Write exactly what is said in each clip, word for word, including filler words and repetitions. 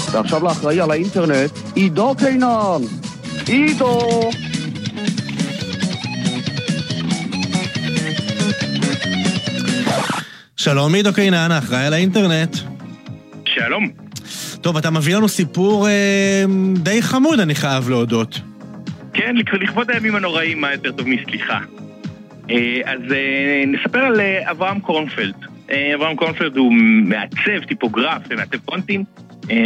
ועכשיו לאחראי על האינטרנט, עידו קינן. עידו! שלום עידו קינן, אחראי על האינטרנט. שלום. טוב, אתה מביא לנו סיפור אה, די חמוד, אני חייב להודות. כן, לכבוד הימים הנוראים, מה יותר טוב מסליחה. אה, אז אה, נספר על אה, אברהם קורנפלד. אה, אברהם קורנפלד הוא מעצב, טיפוגרף, מעצב פונטים, אה,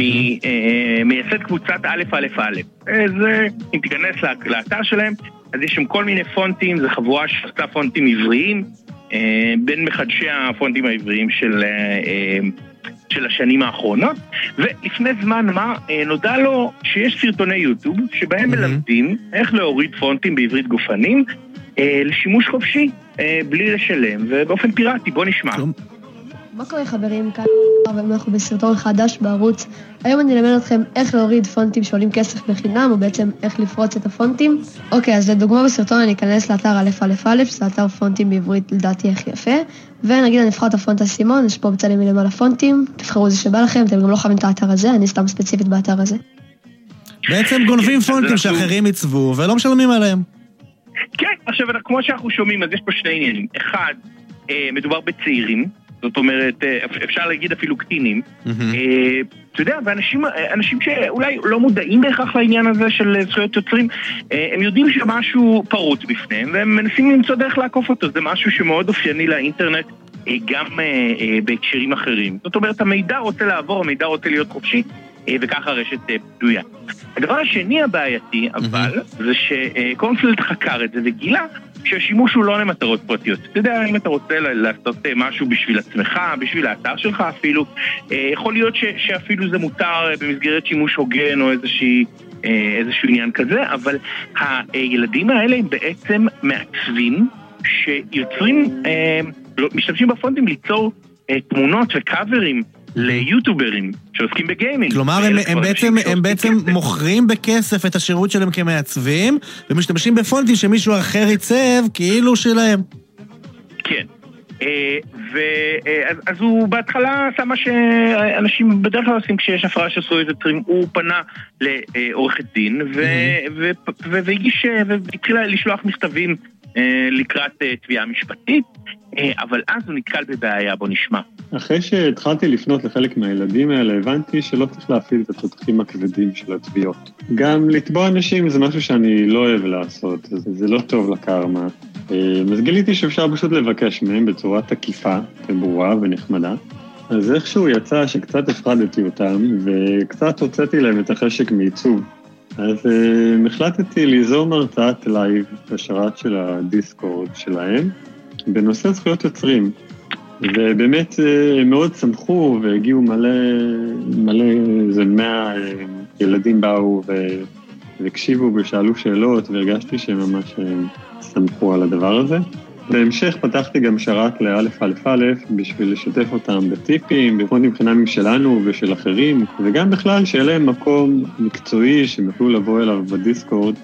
ומייסד קבוצת א' א' א'. אה, זה, אם תיכנס לאתר שלהם, אז יש שם כל מיני פונטים, זה חבורה שעשתה פונטים עבריים, אה, בין מחדשי הפונטים העבריים של... אה, של השנים האחרונות, ולפני זמן מה נודע לו שיש סרטוני יוטיוב שבהם mm-hmm. מלמדים איך להוריד פונטים בעברית גופנים אה, לשימוש חופשי, אה, בלי לשלם ובאופן פיראטי. בוא נשמע. מה קורה חברים? כאן אנחנו בסרטון חדש בערוץ. היום אני אלמד אתכם איך להוריד פונטים שעולים כסף בחינם, או בעצם איך לפרוץ את הפונטים. אוקיי, אז לדוגמה בסרטון אני אכנס לאתר א' א' א', שזה אתר פונטים בעברית לדעתי הכי יפה, ונגיד אני אבחר את הפונט הסימון, יש פה בצדים מלמעלה פונטים, תבחרו איזה שבא לכם, אתם גם לא חייבים את האתר הזה, אני סתם ספציפית באתר הזה. בעצם גונבים פונטים שאחרים יצבו ולא משלמים עליהם. כן, עכשיו כמו שאנחנו שומעים, אז יש פה שני עניינים. אחד, מדובר בצעירים, זאת אומרת, אפשר להגיד אפילו קטינים. אתה יודע, ואנשים שאולי לא מודעים בהכרח לעניין הזה של זכויות יוצרים, הם יודעים שמשהו פרוץ בפניהם, והם מנסים למצוא דרך לעקוף אותו. זה משהו שמאוד אופייני לאינטרנט, גם בהקשרים אחרים. זאת אומרת, המידע רוצה לעבור, המידע רוצה להיות חופשי, וככה הרשת פדויה. הדבר השני הבעייתי, אבל, זה שקורנפלד חקר את זה וגילה, שהשימוש הוא לא למטרות פרטיות. אתה יודע, אם אתה רוצה לעשות משהו בשביל עצמך, בשביל האתר שלך אפילו, יכול להיות ש, שאפילו זה מותר במסגרת שימוש הוגן או איזושהי, איזשהו עניין כזה, אבל הילדים האלה הם בעצם מעצבים שיוצרים, משתמשים בפונטים ליצור תמונות וקאברים ליוטיוברים שעוסקים בגיימינג. כלומר, הם, הם בעצם, הם בעצם מוכרים בכסף את השירות שלהם כמעצבים, ומשתמשים בפונטים שמישהו אחר ייצב כאילו שלהם. כן. אז הוא בהתחלה שם מה שאנשים בדרך כלל עושים כשיש הפרעה של זכויות יוצרים, הוא פנה לעורכת דין והגיש והתחילה לשלוח מכתבים לקראת תביעה משפטית, אבל אז הוא נתקל בבעיה. בוא נשמע. אחרי שהתחלתי לפנות לחלק מהילדים האלה, הבנתי שלא צריך להפעיל את התותחים הכבדים של התביעות. גם לתבוע אנשים זה משהו שאני לא אוהב לעשות, זה לא טוב לקרמה. אז גיליתי שאפשר פשוט לבקש מהם בצורה תקיפה וברורה ונחמדה. אז איכשהו יצא שקצת הפרדתי אותם, וקצת הוצאתי להם את החשק מעיצוב. אז uh, החלטתי ליזום הרצאת לייב בשרת של הדיסקורד שלהם, בנושא זכויות יוצרים. ובאמת הם מאוד שמחו והגיעו מלא, מלא, זה מאה ילדים באו והקשיבו ושאלו שאלות, והרגשתי שהם ממש שמחו על הדבר הזה. בהמשך פתחתי גם שרת לאלף אלף אלף בשביל לשתף אותם בטיפים, בפונטים חינמיים שלנו ושל אחרים, וגם בכלל שיהיה להם מקום מקצועי שהם יוכלו לבוא אליו בדיסקורד.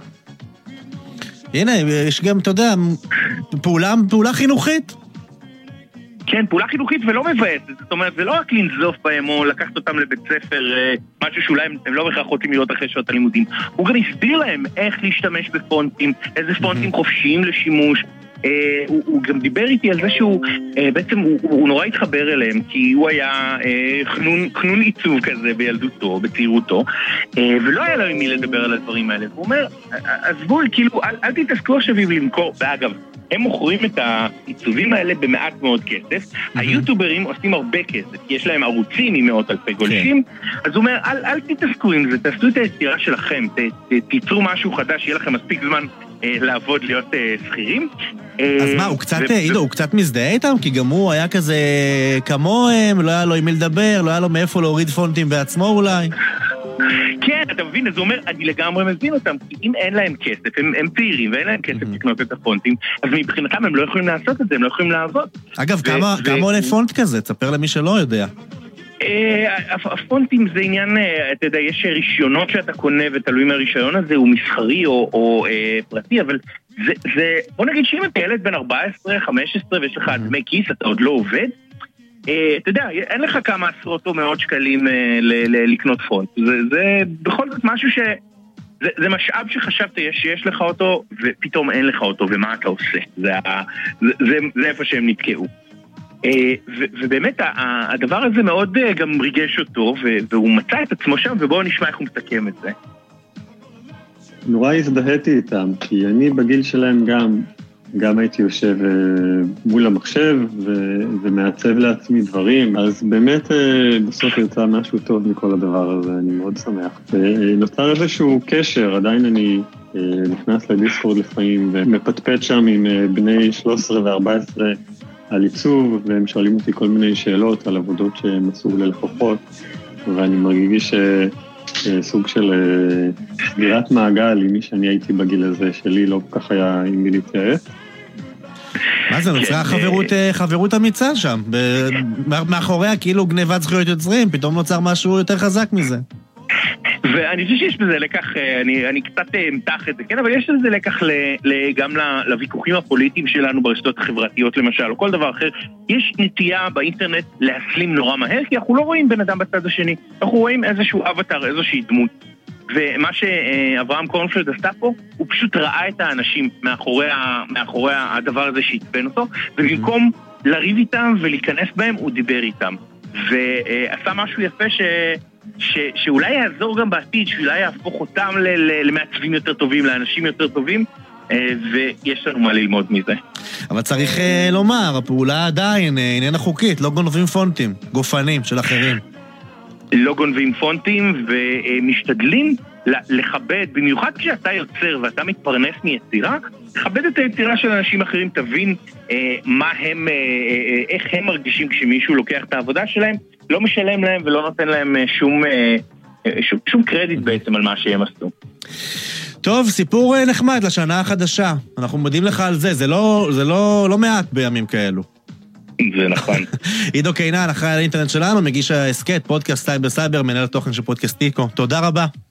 הנה, יש גם, אתה יודע, פעולה, פעולה חינוכית. כן, פעולה חינוכית ולא מבאסת, זאת אומרת, זה לא רק לנזוף בהם או לקחת אותם לבית ספר, משהו שאולי הם לא בכך רוצים להיות אחרי שעות הלימודים. הוא גם הסביר להם איך להשתמש בפונטים, איזה פונטים חופשיים לשימוש. הוא, הוא גם דיבר איתי על זה שהוא, בעצם הוא, הוא נורא התחבר אליהם, כי הוא היה חנון, חנון עיצוב כזה בילדותו, בצעירותו, ולא היה לו עם מי לדבר על הדברים האלה. הוא אומר, עזבו, כאילו, אל, אל תתעסקו עכשיו עם למכור, ואגב, הם מוכרים את העיצובים האלה במעט מאוד כסף. היוטיוברים עושים הרבה כסף, כי יש להם ערוצים עם מאות אלפי גולשים. אז הוא אומר, אל, אל תתעסקו עם זה, תעשו את היצירה שלכם, ת, ת, תיצרו משהו חדש, יהיה לכם מספיק זמן אה, לעבוד, להיות אה, שכירים. אז מה, הוא קצת, עידו, הוא קצת מזדהה איתם? כי גם הוא היה כזה כמוהם, לא היה לו עם מי לדבר, לא היה לו מאיפה להוריד פונטים בעצמו אולי. כן, אתה מבין, אז הוא אומר, אני לגמרי מבין אותם, כי אם אין להם כסף, הם, הם צעירים ואין להם כסף לקנות את הפונטים, אז מבחינתם הם לא יכולים לעשות את זה, הם לא יכולים לעבוד. אגב, כמה, כמה עולה פונט כזה? תספר למי שלא יודע. הפונטים זה עניין, אתה יודע, יש רישיונות שאתה קונה ותלוי מהרישיון הזה, הוא מסחרי או, או אה, פרטי, אבל זה, זה, בוא נגיד שאם אתה ילד בן ארבע עשרה חמש עשרה ויש לך דמי כיס, אתה עוד לא עובד, אתה יודע, אין לך כמה עשרות או מאות שקלים לקנות פונט. זה בכל זאת משהו ש... זה משאב שחשבת שיש לך אותו, ופתאום אין לך אותו, ומה אתה עושה? זה איפה שהם נתקעו. ובאמת, הדבר הזה מאוד גם ריגש אותו, והוא מצא את עצמו שם, ובואו נשמע איך הוא מסכם את זה. נורא הזדהיתי איתם, כי אני בגיל שלהם גם, גם הייתי יושב מול המחשב ומעצב לעצמי דברים, אז באמת בסוף יצא משהו טוב מכל הדבר הזה, אני מאוד שמח. נוצר איזשהו קשר, עדיין אני נכנס לדיסקורד לפעמים ומפטפט שם עם בני שלוש עשרה ו-ארבע עשרה על עיצוב, והם שואלים אותי כל מיני שאלות על עבודות שהם עשו ללקוחות, ואני מרגיש סוג של סגירת מעגל עם מי שאני הייתי בגיל הזה, שלי לא כל כך היה עם מי להתייעץ. מה זה, נוצרה חברות אמיצה שם, מאחוריה כאילו גניבת זכויות יוצרים, פתאום נוצר משהו יותר חזק מזה. ואני חושב שיש בזה לקח, אני, אני קצת אמתח את זה, כן, אבל יש לזה לקח ל, ל, גם לוויכוחים הפוליטיים שלנו ברשתות החברתיות למשל, או כל דבר אחר. יש נטייה באינטרנט להסלים נורא מהר, כי אנחנו לא רואים בן אדם בצד השני, אנחנו רואים איזשהו אבטר, איזושהי דמות. ומה שאברהם קורנפלד עשתה פה, הוא פשוט ראה את האנשים מאחורי, מאחורי הדבר הזה שהתבן אותו, ובמקום לריב איתם ולהיכנס בהם, הוא דיבר איתם. ועשה משהו יפה ש... ש... שאולי יעזור גם בעתיד, שאולי יהפוך אותם ל... למעצבים יותר טובים, לאנשים יותר טובים, ויש לנו מה ללמוד מזה. אבל צריך לומר, הפעולה עדיין איננה חוקית, לא גונבים פונטים, גופנים של אחרים. לא גונבים פונטים ומשתדלים לכבד, במיוחד כשאתה יוצר ואתה מתפרנס מיצירה, לכבד את היצירה של אנשים אחרים, תבין אה, מה הם, אה, אה, איך הם מרגישים כשמישהו לוקח את העבודה שלהם, לא משלם להם ולא נותן להם שום, אה, שום, שום קרדיט בעצם על מה שהם עשו. טוב, סיפור נחמד לשנה החדשה. אנחנו מודים לך על זה, זה לא, זה לא, לא מעט בימים כאלו. זה נכון. עידו קינן, אחראי על האינטרנט שלנו, מגיש ההסקט, פודקאסט סייבר סייבר, מנהל התוכן של פודקאסט טיקו. תודה רבה.